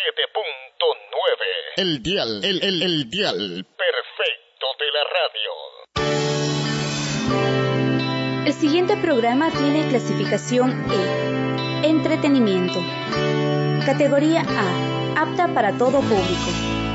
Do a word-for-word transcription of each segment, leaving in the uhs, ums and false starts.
siete punto nueve. El dial, el, el, el dial. Perfecto de la radio. El siguiente programa tiene clasificación E, entretenimiento. Categoría A, apta para todo público.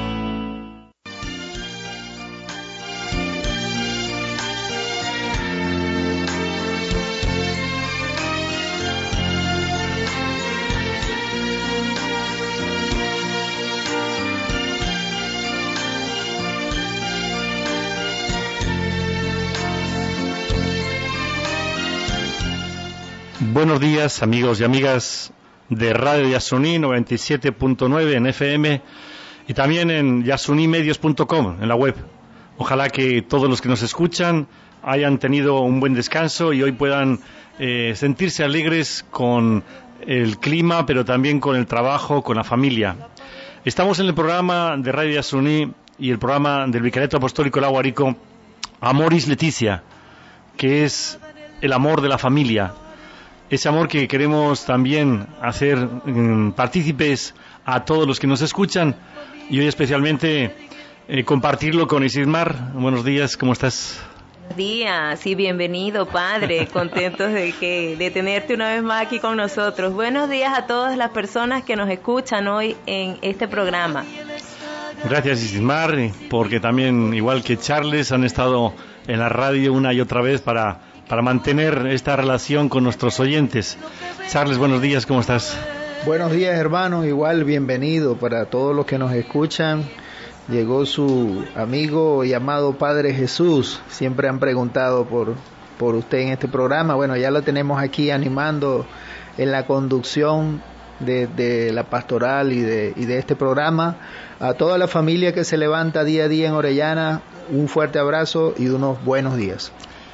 Buenos días, amigos y amigas de Radio Yasuní noventa y siete punto nueve en F M y también en yasunimedios punto com, en la web. Ojalá que todos los que nos escuchan hayan tenido un buen descanso y hoy puedan eh, sentirse alegres con el clima, pero también con el trabajo, con la familia. Estamos en el programa de Radio Yasuní y el programa del Vicariato Apostólico Lago Arico, Amoris Laetitia, que es el amor de la familia. Ese amor que queremos también hacer mmm, partícipes a todos los que nos escuchan y hoy especialmente eh, compartirlo con Isidmar. Buenos días, ¿cómo estás? Buenos días y bienvenido, padre. Contentos de que de tenerte una vez más aquí con nosotros. Buenos días a todas las personas que nos escuchan hoy en este programa. Gracias, Isidmar, porque también, igual que Charles, han estado en la radio una y otra vez para... para mantener esta relación con nuestros oyentes. Charles, buenos días, ¿cómo estás? Buenos días, hermanos, igual bienvenido para todos los que nos escuchan. Llegó su amigo y amado Padre Jesús. Siempre han preguntado por, por usted en este programa. Bueno, ya lo tenemos aquí animando en la conducción de, de la pastoral y de, y de este programa. A toda la familia que se levanta día a día en Orellana, un fuerte abrazo y unos buenos días.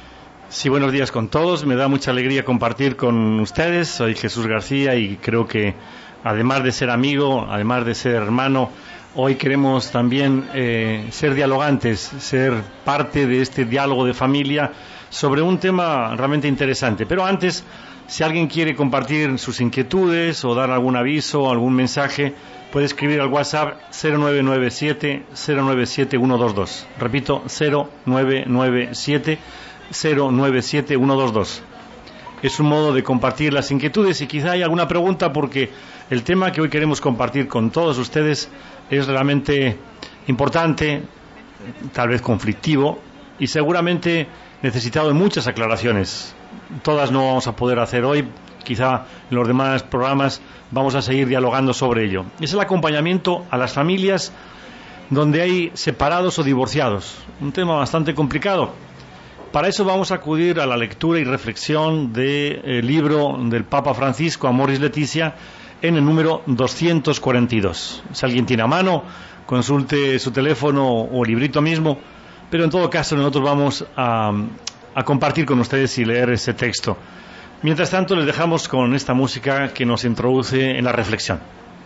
Sí, buenos días con todos. Me da mucha alegría compartir con ustedes. Soy Jesús García y creo que además de ser amigo, además de ser hermano, hoy queremos también eh, ser dialogantes, ser parte de este diálogo de familia sobre un tema realmente interesante. Pero antes, si alguien quiere compartir sus inquietudes o dar algún aviso o algún mensaje, puede escribir al WhatsApp cero nueve nueve siete cero nueve siete uno dos dos. Repito, cero nueve nueve siete cero nueve siete uno dos dos. Es un modo de compartir las inquietudes y quizá hay alguna pregunta, porque el tema que hoy queremos compartir con todos ustedes es realmente importante, tal vez conflictivo y seguramente necesitado de muchas aclaraciones. Todas no vamos a poder hacer hoy, quizá en los demás programas vamos a seguir dialogando sobre ello. Es el acompañamiento a las familias donde hay separados o divorciados, un tema bastante complicado. Para eso vamos a acudir a la lectura y reflexión del libro del Papa Francisco, Amoris Laetitia, en el número doscientos cuarenta y dos. Si alguien tiene a mano, consulte su teléfono o librito mismo, pero en todo caso nosotros vamos a, a compartir con ustedes y leer ese texto. Mientras tanto, les dejamos con esta música que nos introduce en la reflexión.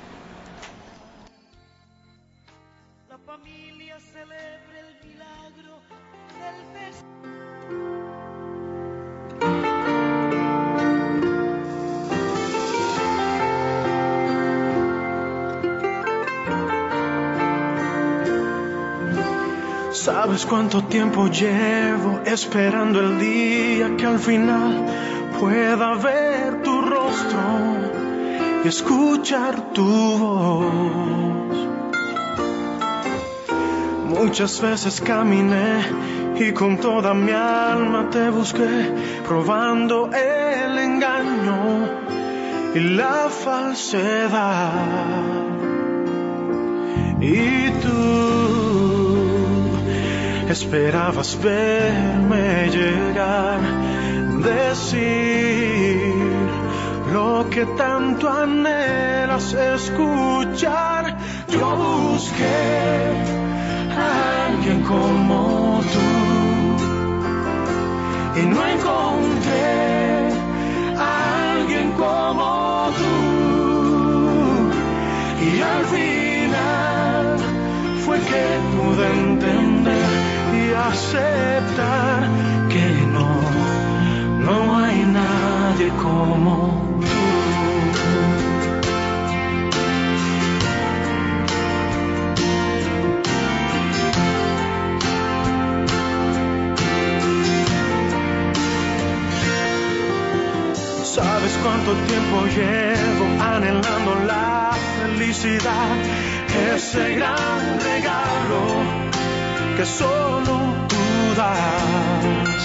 ¿Sabes cuánto tiempo llevo esperando el día que al final pueda ver tu rostro y escuchar tu voz? Muchas veces caminé y con toda mi alma te busqué, probando el engaño y la falsedad. Y tú esperabas verme llegar, decir lo que tanto anhelas escuchar. Yo busqué a alguien como tú y no encontré a alguien como tú, y al final fue que pude entender y aceptar que no, no hay nadie como tú. ¿Cuánto tiempo llevo anhelando la felicidad? Ese gran regalo que solo tú das.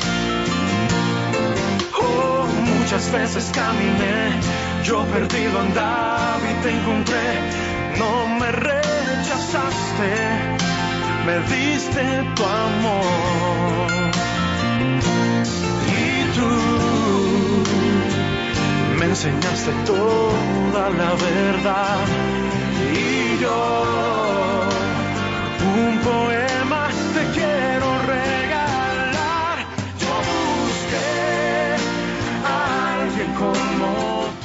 Oh, muchas veces caminé, yo perdido andaba y te encontré. No me rechazaste, me diste tu amor. Y tú me enseñaste toda la verdad. Y yo un poema te quiero regalar. Yo busqué a alguien como tú.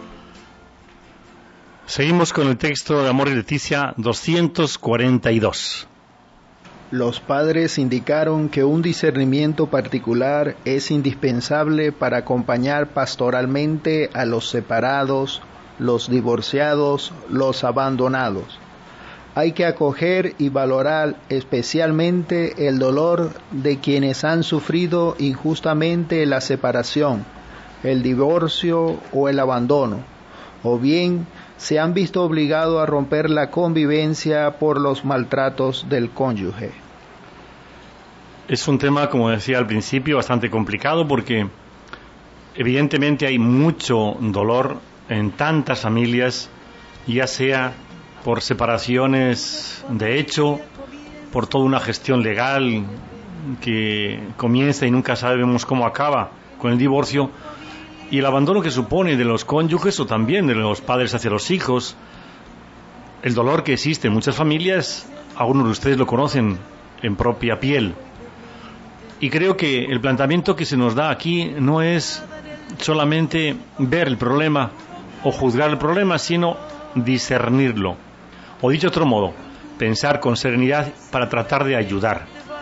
Seguimos con el texto de Amor y Leticia doscientos cuarenta y dos. Los padres indicaron que un discernimiento particular es indispensable para acompañar pastoralmente a los separados, los divorciados, los abandonados. Hay que acoger y valorar especialmente el dolor de quienes han sufrido injustamente la separación, el divorcio o el abandono, o bien se han visto obligados a romper la convivencia por los maltratos del cónyuge. Es un tema, como decía al principio, bastante complicado porque evidentemente hay mucho dolor en tantas familias, ya sea por separaciones de hecho, por toda una gestión legal que comienza y nunca sabemos cómo acaba con el divorcio, y el abandono que supone de los cónyuges o también de los padres hacia los hijos, el dolor que existe en muchas familias, algunos de ustedes lo conocen en propia piel. Y creo que el planteamiento que se nos da aquí no es solamente ver el problema o juzgar el problema, sino discernirlo. O dicho de otro modo, pensar con serenidad para tratar de ayudar.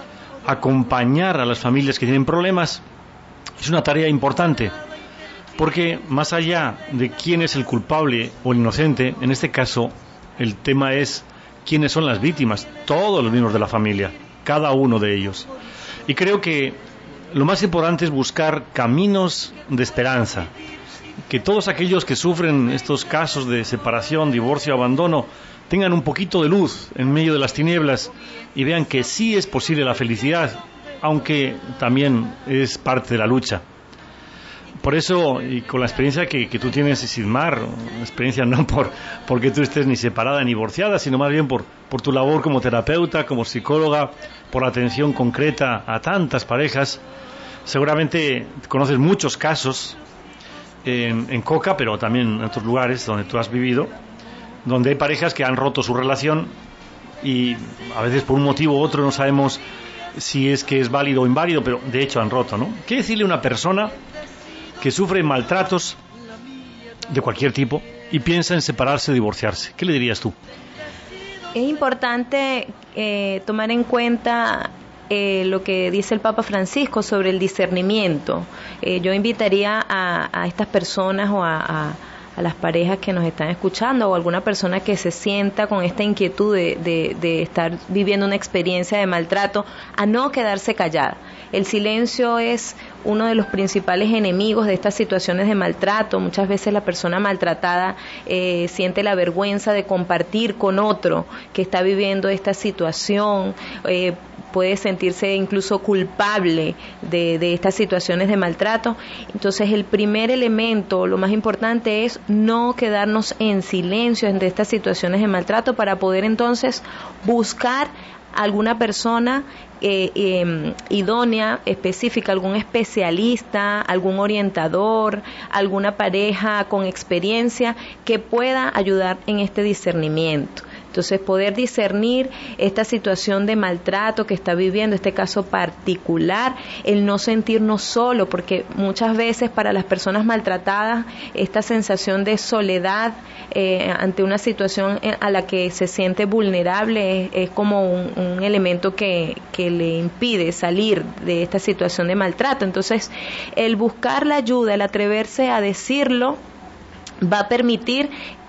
Acompañar a las familias que tienen problemas es una tarea importante, porque más allá de quién es el culpable o el inocente, en este caso el tema es quiénes son las víctimas, todos los miembros de la familia, cada uno de ellos. Y creo que lo más importante es buscar caminos de esperanza, que todos aquellos que sufren estos casos de separación, divorcio, abandono, tengan un poquito de luz en medio de las tinieblas y vean que sí es posible la felicidad, aunque también es parte de la lucha. Por eso, y con la experiencia que, que tú tienes, Isidmar, experiencia no por porque tú estés ni separada ni divorciada, sino más bien por, por tu labor como terapeuta, como psicóloga, por la atención concreta a tantas parejas, seguramente conoces muchos casos en, en Coca, pero también en otros lugares donde tú has vivido, donde hay parejas que han roto su relación y a veces por un motivo u otro no sabemos si es que es válido o inválido, pero de hecho han roto, ¿no? ¿Qué decirle a una persona que sufre maltratos de cualquier tipo y piensa en separarse o divorciarse? ¿Qué le dirías tú? Es importante eh, tomar en cuenta eh, lo que dice el Papa Francisco sobre el discernimiento. Eh, yo invitaría a, a estas personas o a, a, a las parejas que nos están escuchando o alguna persona que se sienta con esta inquietud de, de, de estar viviendo una experiencia de maltrato a no quedarse callada. El silencio es uno de los principales enemigos de estas situaciones de maltrato. Muchas veces la persona maltratada eh, siente la vergüenza de compartir con otro que está viviendo esta situación, eh, puede sentirse incluso culpable de, de estas situaciones de maltrato. Entonces el primer elemento, lo más importante es no quedarnos en silencio ante estas situaciones de maltrato para poder entonces buscar alguna persona eh, eh, idónea, específica, algún especialista, algún orientador, alguna pareja con experiencia que pueda ayudar en este discernimiento. Entonces, poder discernir esta situación de maltrato que está viviendo, este caso particular, el no sentirnos solo, porque muchas veces para las personas maltratadas, esta sensación de soledad eh, ante una situación a la que se siente vulnerable es, es como un, un elemento que, que le impide salir de esta situación de maltrato. Entonces, el buscar la ayuda, el atreverse a decirlo, va a permitir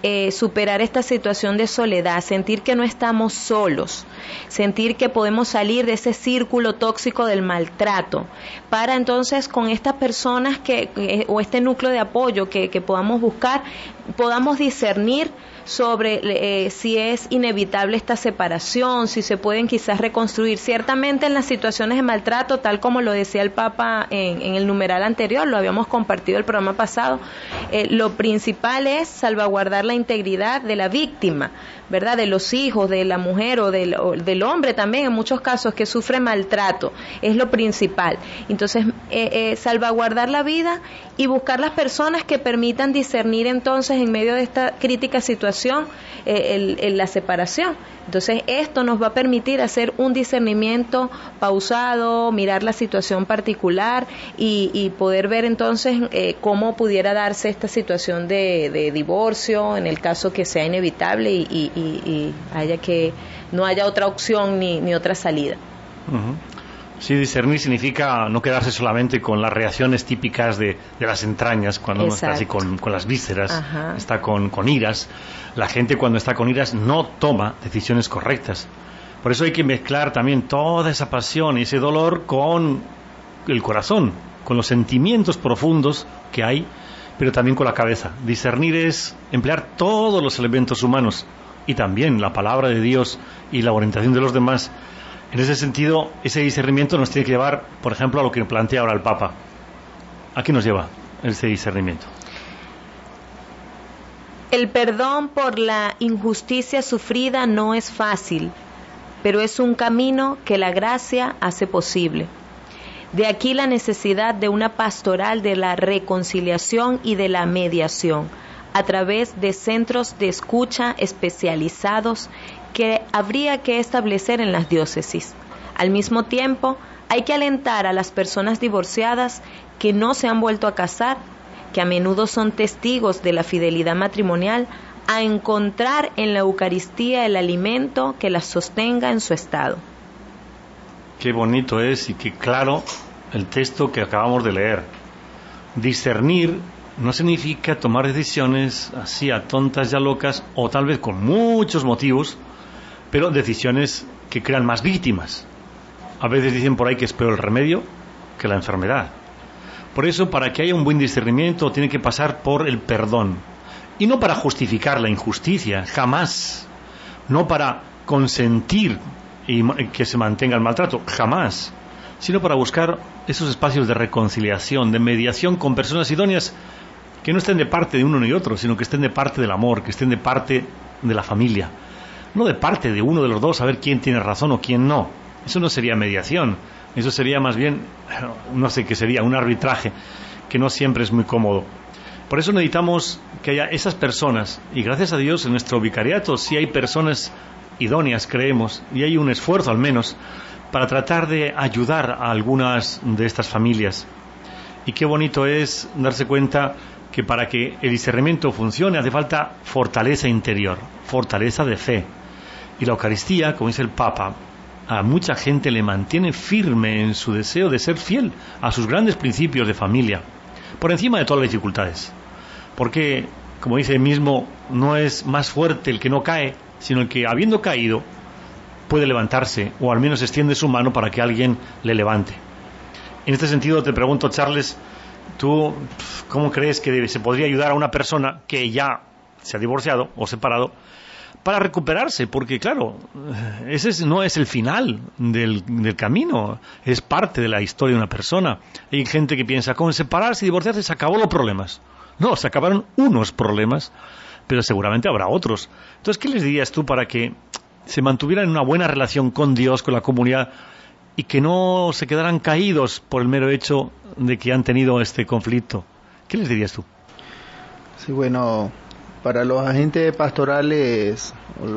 eh, superar esta situación de soledad, sentir que no estamos solos, sentir que podemos salir de ese círculo tóxico del maltrato, para entonces con estas personas que eh, o este núcleo de apoyo que, que podamos buscar, podamos discernir sobre eh, si es inevitable esta separación, si se pueden quizás reconstruir. Ciertamente en las situaciones de maltrato, tal como lo decía el Papa en, en el numeral anterior, lo habíamos compartido el programa pasado, eh, lo principal es salvaguardar la integridad de la víctima, ¿verdad? De los hijos, de la mujer o del, o del hombre también, en muchos casos que sufre maltrato, es lo principal. Entonces, eh, eh, salvaguardar la vida y buscar las personas que permitan discernir entonces en medio de esta crítica situación eh, el, el, la separación. Entonces esto nos va a permitir hacer un discernimiento pausado, mirar la situación particular y, y poder ver entonces eh, cómo pudiera darse esta situación de, de divorcio en el caso que sea inevitable y, y, y, y haya que no haya otra opción ni, ni otra salida. Uh-huh. Sí, discernir significa no quedarse solamente con las reacciones típicas de, de las entrañas, cuando uno está así con, con las vísceras, Ajá. está con, con iras. La gente cuando está con iras no toma decisiones correctas. Por eso hay que mezclar también toda esa pasión y ese dolor con el corazón, con los sentimientos profundos que hay, pero también con la cabeza. Discernir es emplear todos los elementos humanos y también la palabra de Dios y la orientación de los demás. En ese sentido, ese discernimiento nos tiene que llevar, por ejemplo, a lo que plantea ahora el Papa. ¿A qué nos lleva ese discernimiento? El perdón por la injusticia sufrida no es fácil, pero es un camino que la gracia hace posible. De aquí la necesidad de una pastoral de la reconciliación y de la mediación, a través de centros de escucha especializados que habría que establecer en las diócesis. Al mismo tiempo, hay que alentar a las personas divorciadas que no se han vuelto a casar, que a menudo son testigos de la fidelidad matrimonial, a encontrar en la Eucaristía el alimento que las sostenga en su estado. Qué bonito es y qué claro el texto que acabamos de leer. Discernir no significa tomar decisiones así a tontas y a locas, o tal vez con muchos motivos, pero decisiones que crean más víctimas. A veces dicen por ahí que es peor el remedio que la enfermedad. Por eso, para que haya un buen discernimiento, tiene que pasar por el perdón. Y no para justificar la injusticia, jamás. No para consentir y que se mantenga el maltrato, jamás. Sino para buscar esos espacios de reconciliación, de mediación con personas idóneas que no estén de parte de uno ni otro, sino que estén de parte del amor, que estén de parte de la familia. No de parte de uno de los dos, a ver quién tiene razón o quién no. Eso no sería mediación, eso sería más bien, no sé qué sería, un arbitraje, que no siempre es muy cómodo. Por eso necesitamos que haya esas personas, y gracias a Dios en nuestro vicariato sí hay personas idóneas, creemos, y hay un esfuerzo al menos, para tratar de ayudar a algunas de estas familias. Y qué bonito es darse cuenta que para que el discernimiento funcione hace falta fortaleza interior, fortaleza de fe. Y la Eucaristía, como dice el Papa, a mucha gente le mantiene firme en su deseo de ser fiel a sus grandes principios de familia, por encima de todas las dificultades. Porque, como dice él mismo, no es más fuerte el que no cae, sino el que, habiendo caído, puede levantarse, o al menos extiende su mano para que alguien le levante. En este sentido te pregunto, Charles, ¿tú cómo crees que se podría ayudar a una persona que ya se ha divorciado o separado para recuperarse? Porque claro, ese no es el final del, del camino, es parte de la historia de una persona. Hay gente que piensa, con separarse y divorciarse se acabó los problemas. No, se acabaron unos problemas, pero seguramente habrá otros. Entonces, ¿qué les dirías tú para que se mantuvieran en una buena relación con Dios, con la comunidad, y que no se quedaran caídos por el mero hecho de que han tenido este conflicto? ¿Qué les dirías tú? Sí, bueno, para los agentes pastorales,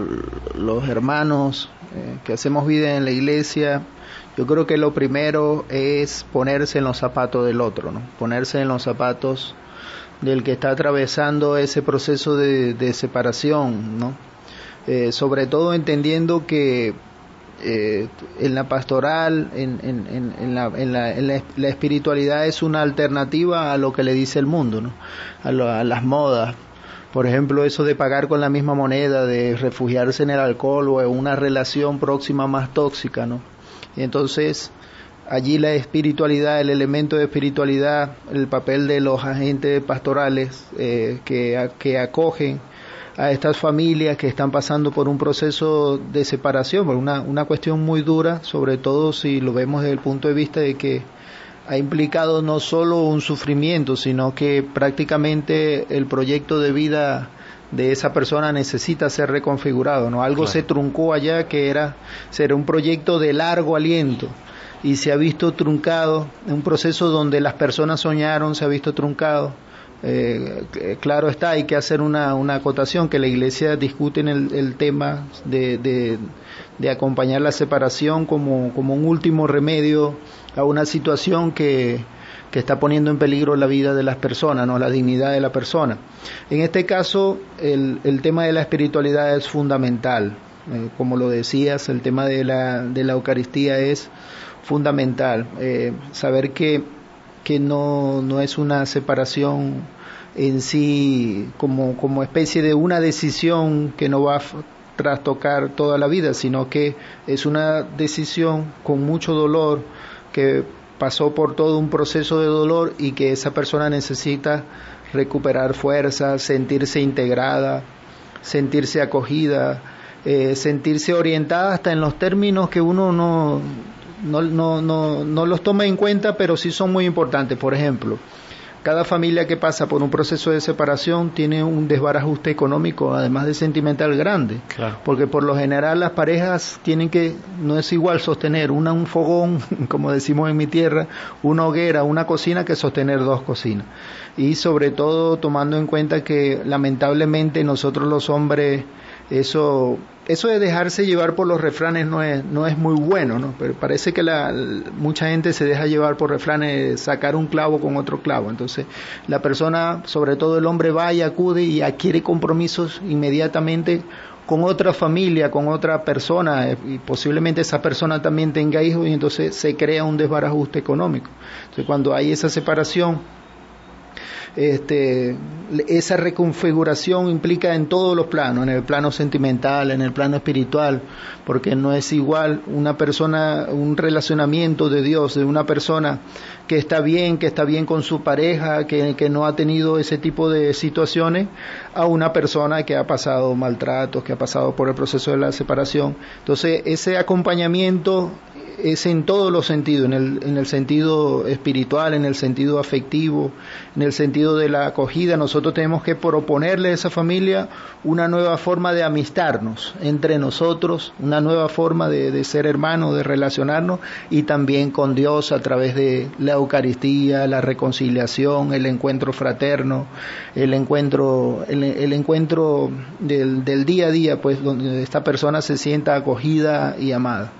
los hermanos eh, que hacemos vida en la iglesia, yo creo que lo primero es ponerse en los zapatos del otro, ¿no? Ponerse en los zapatos del que está atravesando ese proceso de, de separación, ¿no? Eh, sobre todo entendiendo que eh, en la pastoral, en, en, en, en, la, en, la, en la, la espiritualidad es una alternativa a lo que le dice el mundo, ¿no? A, lo, a las modas. Por ejemplo, eso de pagar con la misma moneda, de refugiarse en el alcohol o en una relación próxima más tóxica, ¿no? Y entonces, allí la espiritualidad, el elemento de espiritualidad, el papel de los agentes pastorales eh, que, que acogen a estas familias que están pasando por un proceso de separación, por una, una cuestión muy dura, sobre todo si lo vemos desde el punto de vista de que ha implicado no solo un sufrimiento, sino que prácticamente el proyecto de vida de esa persona necesita ser reconfigurado, ¿no? Algo claro. Se truncó allá que era ser un proyecto de largo aliento y se ha visto truncado, un proceso donde las personas soñaron, se ha visto truncado. Eh, claro está, hay que hacer una, una acotación que la Iglesia discute en el, el tema de, de, de acompañar la separación como, como un último remedio a una situación que, que está poniendo en peligro la vida de las personas, ¿no? La dignidad de la persona. En este caso, el, el tema de la espiritualidad es fundamental. Eh, como lo decías, el tema de la, de la Eucaristía es fundamental. Eh, saber que que no, no es una separación en sí como, como especie de una decisión que no va a trastocar toda la vida, sino que es una decisión con mucho dolor, que pasó por todo un proceso de dolor y que esa persona necesita recuperar fuerzas, sentirse integrada, sentirse acogida, eh, sentirse orientada hasta en los términos que uno no... No, no, no, no los toma en cuenta, pero sí son muy importantes. Por ejemplo, cada familia que pasa por un proceso de separación tiene un desbarajuste económico, además de sentimental, grande. Claro. Porque por lo general las parejas tienen que, no es igual sostener una, un fogón, como decimos en mi tierra, una hoguera, una cocina, que sostener dos cocinas. Y sobre todo tomando en cuenta que lamentablemente nosotros los hombres, eso... Eso de dejarse llevar por los refranes no es no es muy bueno, ¿no? Pero parece que la, mucha gente se deja llevar por refranes, sacar un clavo con otro clavo. Entonces, la persona, sobre todo el hombre, va y acude y adquiere compromisos inmediatamente con otra familia, con otra persona, y posiblemente esa persona también tenga hijos, y entonces se crea un desbarajuste económico. Entonces, cuando hay esa separación, Este, esa reconfiguración implica en todos los planos, en el plano sentimental, en el plano espiritual, porque no es igual una persona, un relacionamiento de Dios, de una persona que está bien, que está bien con su pareja, que, que no ha tenido ese tipo de situaciones, a una persona que ha pasado maltratos, que ha pasado por el proceso de la separación. Entonces, ese acompañamiento es en todos los sentidos, en el, en el sentido espiritual, en el sentido afectivo, en el sentido de la acogida. Nosotros tenemos que proponerle a esa familia una nueva forma de amistarnos entre nosotros, una nueva forma de, de ser hermanos, de relacionarnos, y también con Dios a través de la Eucaristía, la reconciliación, el encuentro fraterno, el encuentro, el, el encuentro del, del día a día, pues donde esta persona se sienta acogida y amada.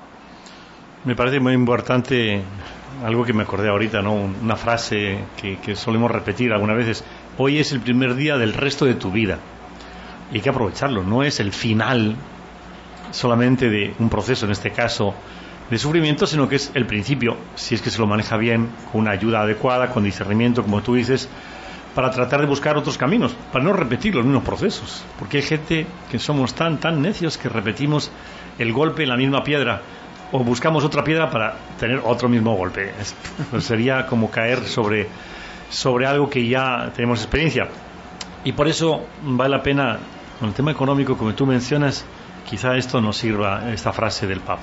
Me parece muy importante algo que me acordé ahorita, ¿no? Una frase que, que solemos repetir algunas veces: hoy es el primer día del resto de tu vida. Y hay que aprovecharlo, no es el final solamente de un proceso, en este caso de sufrimiento, sino que es el principio, si es que se lo maneja bien, con una ayuda adecuada, con discernimiento, como tú dices, para tratar de buscar otros caminos, para no repetir los mismos procesos. Porque hay gente que somos tan, tan necios que repetimos el golpe en la misma piedra, o buscamos otra piedra para tener otro mismo golpe. Pues sería como caer sobre, sobre algo que ya tenemos experiencia. Y por eso vale la pena, con el tema económico, como tú mencionas, quizá esto nos sirva, esta frase del Papa.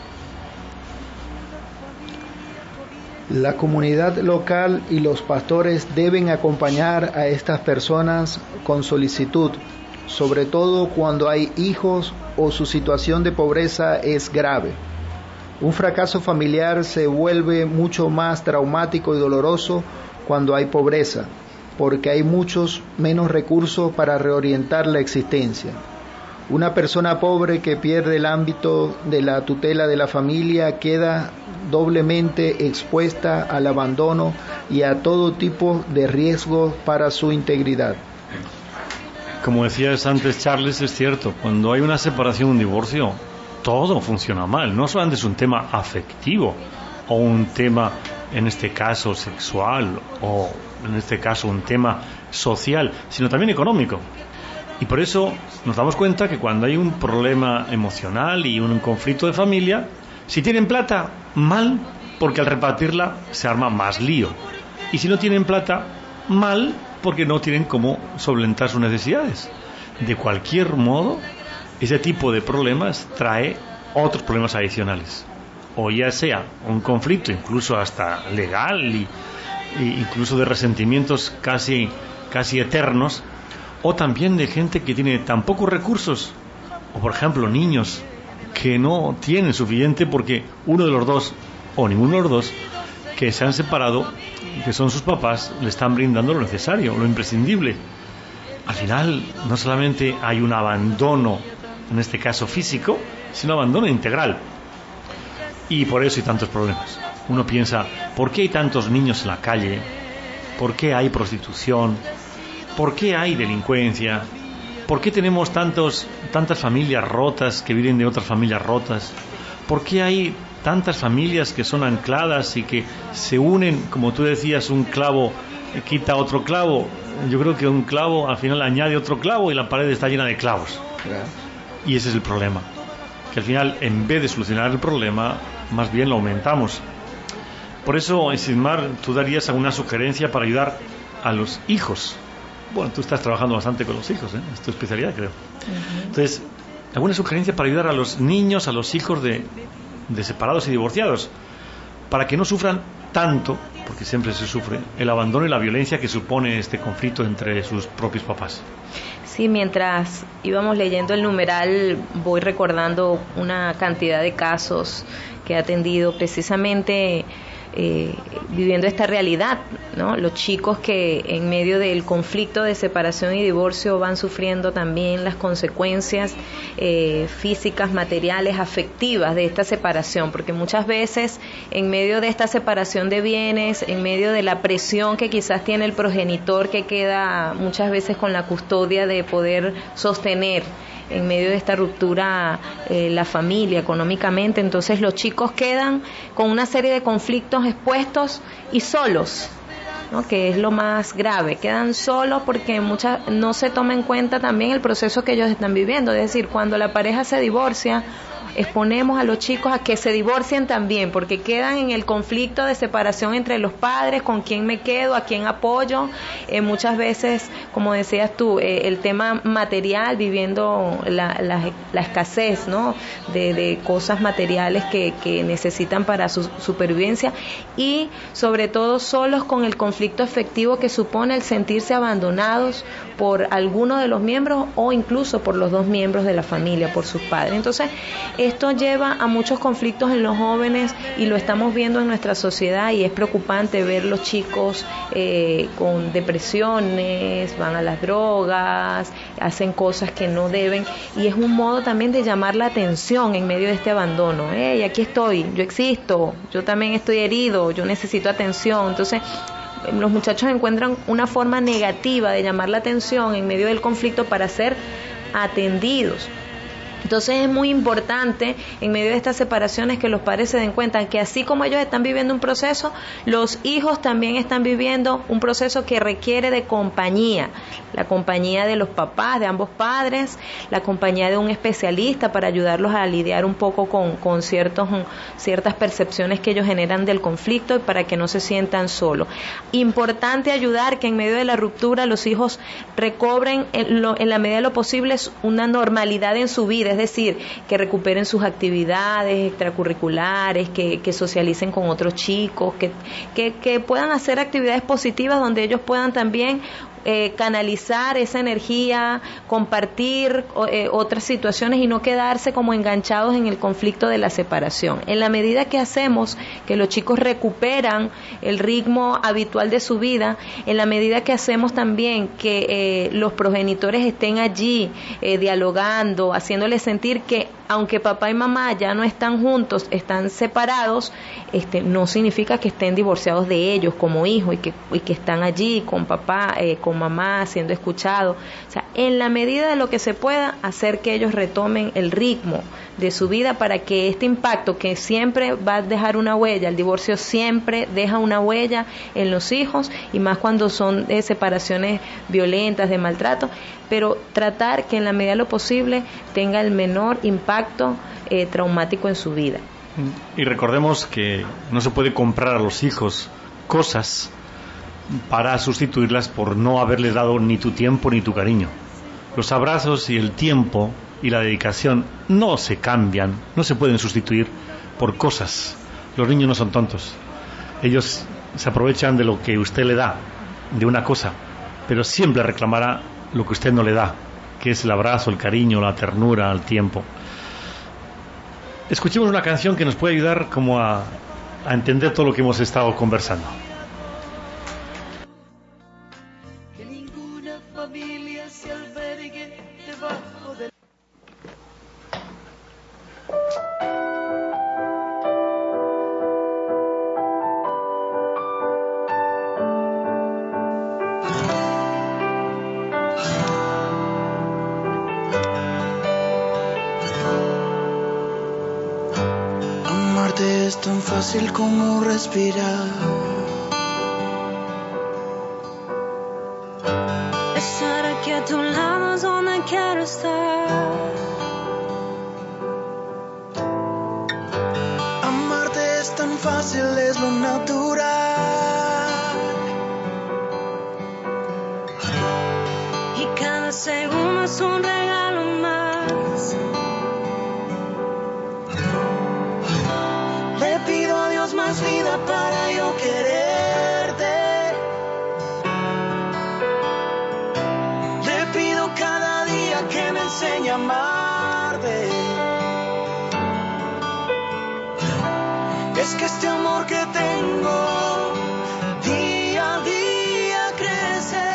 La comunidad local y los pastores deben acompañar a estas personas con solicitud, sobre todo cuando hay hijos o su situación de pobreza es grave. Un fracaso familiar se vuelve mucho más traumático y doloroso cuando hay pobreza, porque hay muchos menos recursos para reorientar la existencia. Una persona pobre que pierde el ámbito de la tutela de la familia queda doblemente expuesta al abandono y a todo tipo de riesgos para su integridad. Como decías antes, Charles, es cierto, cuando hay una separación, un divorcio, todo funciona mal. No solamente es un tema afectivo o un tema, en este caso, sexual, o en este caso un tema social, sino también económico. Y por eso nos damos cuenta que cuando hay un problema emocional y un conflicto de familia, si tienen plata, mal, porque al repartirla se arma más lío. Y si no tienen plata, mal, porque no tienen cómo solventar sus necesidades. De cualquier modo, ese tipo de problemas trae otros problemas adicionales. O ya sea un conflicto incluso hasta legal y, y incluso de resentimientos casi, casi eternos, o también de gente que tiene tan pocos recursos, o por ejemplo niños que no tienen suficiente porque uno de los dos o ninguno de los dos que se han separado, que son sus papás, le están brindando lo necesario, lo imprescindible. Al final no solamente hay un abandono, en este caso físico, sino abandono integral. Y por eso hay tantos problemas. Uno piensa, ¿por qué hay tantos niños en la calle? ¿Por qué hay prostitución? ¿Por qué hay delincuencia? ¿Por qué tenemos tantos, tantas familias rotas que viven de otras familias rotas? ¿Por qué hay tantas familias que son ancladas y que se unen, como tú decías, un clavo quita otro clavo? Yo creo que un clavo al final añade otro clavo y la pared está llena de clavos. Claro. Y ese es el problema, que al final, en vez de solucionar el problema, más bien lo aumentamos. Por eso, Isidmar, tú darías alguna sugerencia para ayudar a los hijos. Bueno, tú estás trabajando bastante con los hijos, ¿eh? Es tu especialidad, creo. Uh-huh. Entonces, ¿alguna sugerencia para ayudar a los niños, a los hijos de, de separados y divorciados, para que no sufran tanto, porque siempre se sufre, el abandono y la violencia que supone este conflicto entre sus propios papás? Sí, mientras íbamos leyendo el numeral, voy recordando una cantidad de casos que he atendido precisamente eh, viviendo esta realidad, ¿no? Los chicos que en medio del conflicto de separación y divorcio van sufriendo también las consecuencias eh, físicas, materiales, afectivas de esta separación, porque muchas veces en medio de esta separación de bienes, en medio de la presión que quizás tiene el progenitor que queda muchas veces con la custodia de poder sostener en medio de esta ruptura eh, la familia económicamente, entonces los chicos quedan con una serie de conflictos expuestos y solos, ¿no? Que es lo más grave, quedan solos porque muchas no se toma en cuenta también el proceso que ellos están viviendo, es decir, cuando la pareja se divorcia, exponemos a los chicos a que se divorcien también, porque quedan en el conflicto de separación entre los padres, con quién me quedo, a quién apoyo, eh, muchas veces, como decías tú, eh, el tema material, viviendo la, la, la escasez, ¿no? de, de cosas materiales que, que necesitan para su supervivencia, y sobre todo solos con el conflicto afectivo que supone el sentirse abandonados por alguno de los miembros o incluso por los dos miembros de la familia, por sus padres. Entonces, esto lleva a muchos conflictos en los jóvenes y lo estamos viendo en nuestra sociedad, y es preocupante ver los chicos eh, con depresiones, van a las drogas, hacen cosas que no deben, y es un modo también de llamar la atención en medio de este abandono. Hey, aquí estoy, yo existo, yo también estoy herido, yo necesito atención. Entonces, los muchachos encuentran una forma negativa de llamar la atención en medio del conflicto para ser atendidos. Entonces es muy importante en medio de estas separaciones que los padres se den cuenta que así como ellos están viviendo un proceso, los hijos también están viviendo un proceso que requiere de compañía, la compañía de los papás, de ambos padres, la compañía de un especialista para ayudarlos a lidiar un poco con, con ciertos, ciertas percepciones que ellos generan del conflicto y para que no se sientan solos. Importante ayudar que en medio de la ruptura los hijos recobren en, lo, en la medida de lo posible una normalidad en su vida, es decir, que recuperen sus actividades extracurriculares, que, que socialicen con otros chicos, que, que, que puedan hacer actividades positivas donde ellos puedan también eh, canalizar esa energía, compartir eh, otras situaciones y no quedarse como enganchados en el conflicto de la separación. En la medida que hacemos que los chicos recuperan el ritmo habitual de su vida, en la medida que hacemos también que eh, los progenitores estén allí eh, dialogando, haciéndoles sentir que aunque papá y mamá ya no están juntos, están separados, este, no significa que estén divorciados de ellos como hijos y que, y que están allí con papá, eh, con mamá, siendo escuchado. O sea, en la medida de lo que se pueda, hacer que ellos retomen el ritmo de su vida para que este impacto que siempre va a dejar una huella, el divorcio siempre deja una huella en los hijos, y más cuando son de separaciones violentas, de maltrato, pero tratar que en la medida de lo posible tenga el menor impacto eh, traumático en su vida. Y recordemos que no se puede comprar a los hijos cosas para sustituirlas por no haberles dado ni tu tiempo ni tu cariño. Los abrazos y el tiempo y la dedicación no se cambian, no se pueden sustituir por cosas. Los niños no son tontos. Ellos se aprovechan de lo que usted le da, de una cosa, pero siempre reclamará lo que usted no le da, que es el abrazo, el cariño, la ternura, el tiempo. Escuchemos una canción que nos puede ayudar como a, a entender todo lo que hemos estado conversando. Que ninguna familia se albergue debajo del... Amarte es tan fácil como respirar. Estar aquí a tu lado es donde quiero estar. Amarte es tan fácil, es lo natural. Y cada segundo es un regalo más. Le pido a Dios más vida para yo quererte. Le pido cada día que me enseñe a amarte. Es que este amor que tengo día a día crece.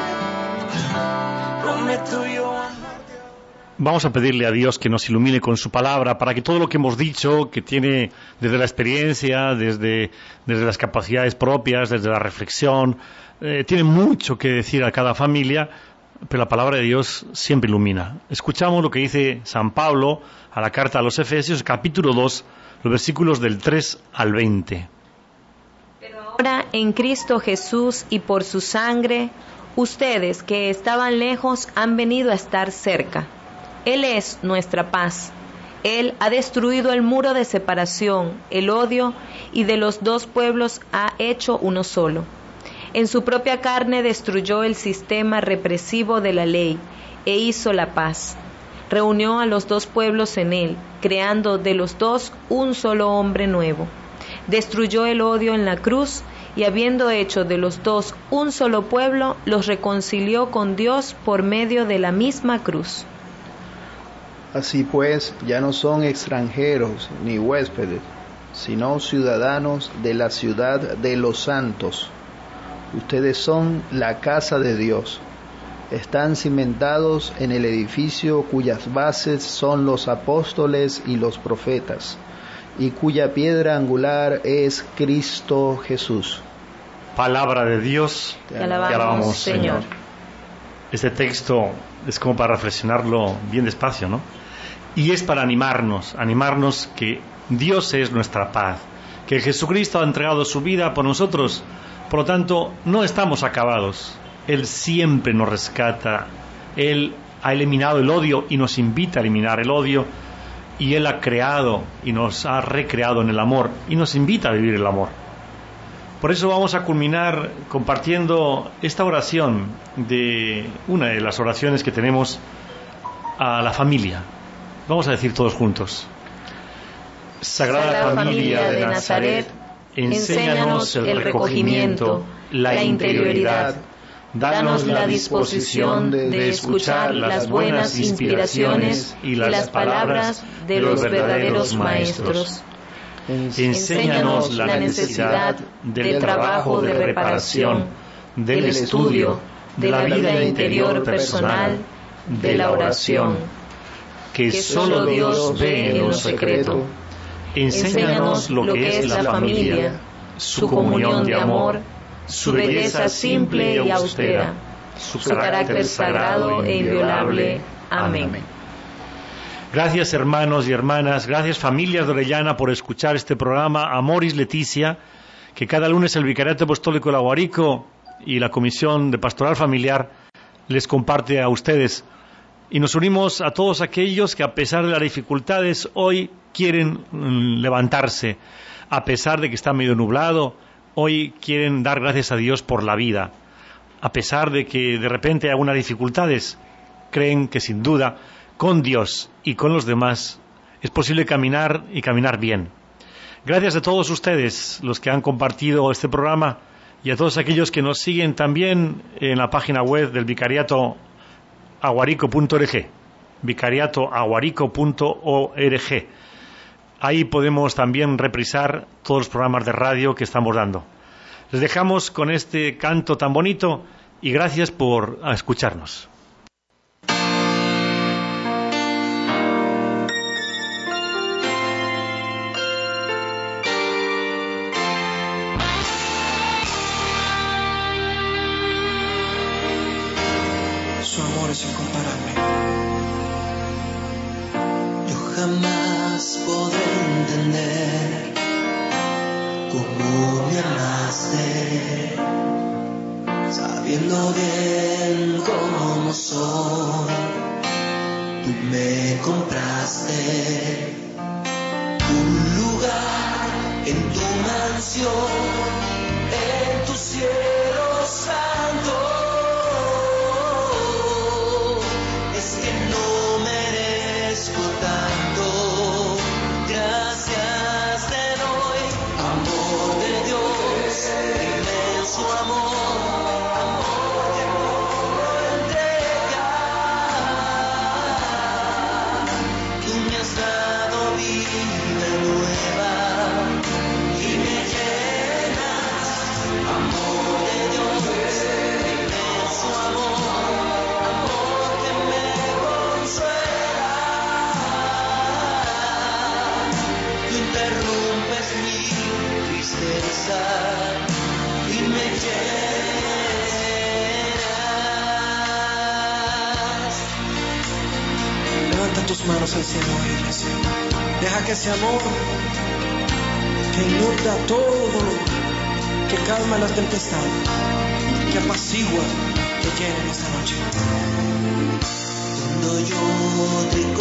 Prometo yo amarte. Vamos a pedirle a Dios que nos ilumine con su palabra para que todo lo que hemos dicho, que tiene desde la experiencia, desde, desde las capacidades propias, desde la reflexión, eh, tiene mucho que decir a cada familia, pero la palabra de Dios siempre ilumina. Escuchamos lo que dice San Pablo a la carta a los Efesios, capítulo dos, los versículos del tres al veinte. Pero ahora en Cristo Jesús y por su sangre, ustedes que estaban lejos han venido a estar cerca. Él es nuestra paz. Él ha destruido el muro de separación, el odio, y de los dos pueblos ha hecho uno solo. En su propia carne destruyó el sistema represivo de la ley e hizo la paz. Reunió a los dos pueblos en él, creando de los dos un solo hombre nuevo. Destruyó el odio en la cruz y habiendo hecho de los dos un solo pueblo, los reconcilió con Dios por medio de la misma cruz. Así pues, ya no son extranjeros ni huéspedes, sino ciudadanos de la ciudad de los santos. Ustedes son la casa de Dios. Están cimentados en el edificio cuyas bases son los apóstoles y los profetas, y cuya piedra angular es Cristo Jesús. Palabra de Dios, te alabamos, te alabamos Señor. Señor. Este texto es como para reflexionarlo bien despacio, ¿no? Y es para animarnos, animarnos que Dios es nuestra paz, que Jesucristo ha entregado su vida por nosotros, por lo tanto no estamos acabados. Él siempre nos rescata, Él ha eliminado el odio y nos invita a eliminar el odio, y Él ha creado y nos ha recreado en el amor y nos invita a vivir el amor. Por eso vamos a culminar compartiendo esta oración de una de las oraciones que tenemos a la familia. Vamos a decir todos juntos: Sagrada, Sagrada Familia de Nazaret, enséñanos el recogimiento, la interioridad. Danos la disposición de escuchar las buenas inspiraciones y las palabras de los verdaderos maestros. Enséñanos la necesidad del trabajo de reparación, del estudio, de la vida interior personal, de la oración, que solo Dios ve en lo secreto. Enséñanos lo que es la familia, su comunión de amor, su belleza simple y austera, su, su carácter sagrado e inviolable. Amén. Amén. Gracias, hermanos y hermanas, gracias, familias de Orellana, por escuchar este programa Amoris Leticia, que cada lunes el Vicariato Apostólico del Aguarico y la Comisión de Pastoral Familiar les comparte a ustedes. Y nos unimos a todos aquellos que, a pesar de las dificultades, hoy quieren mm, levantarse, a pesar de que está medio nublado, hoy quieren dar gracias a Dios por la vida. A pesar de que de repente hay algunas dificultades, creen que sin duda, con Dios y con los demás, es posible caminar y caminar bien. Gracias a todos ustedes, los que han compartido este programa, y a todos aquellos que nos siguen también en la página web del Vicariato aguarico punto org, vicariato aguarico punto org. Ahí podemos también reprisar todos los programas de radio que estamos dando. Les dejamos con este canto tan bonito y gracias por escucharnos. Su amor es incomparable. Yo jamás podré entender cómo me amaste, sabiendo bien cómo soy. Tú me compraste un lugar en tu mansión, en tu cielo santo. Es que no merezco tanto, gracias te doy, amor de Dios, inmenso amor, amor que puedo entregar. Tú me has dado vida nueva y me llenas, amor de Dios, inmenso amor, amor que me consuela. Tú interrumpes mi tristeza y me llenas. Levanta tus manos al cielo, iglesia. Deja que ese amor que inunda todo, que calma las tempestades, que apacigua, te llene en esta noche. Cuando yo te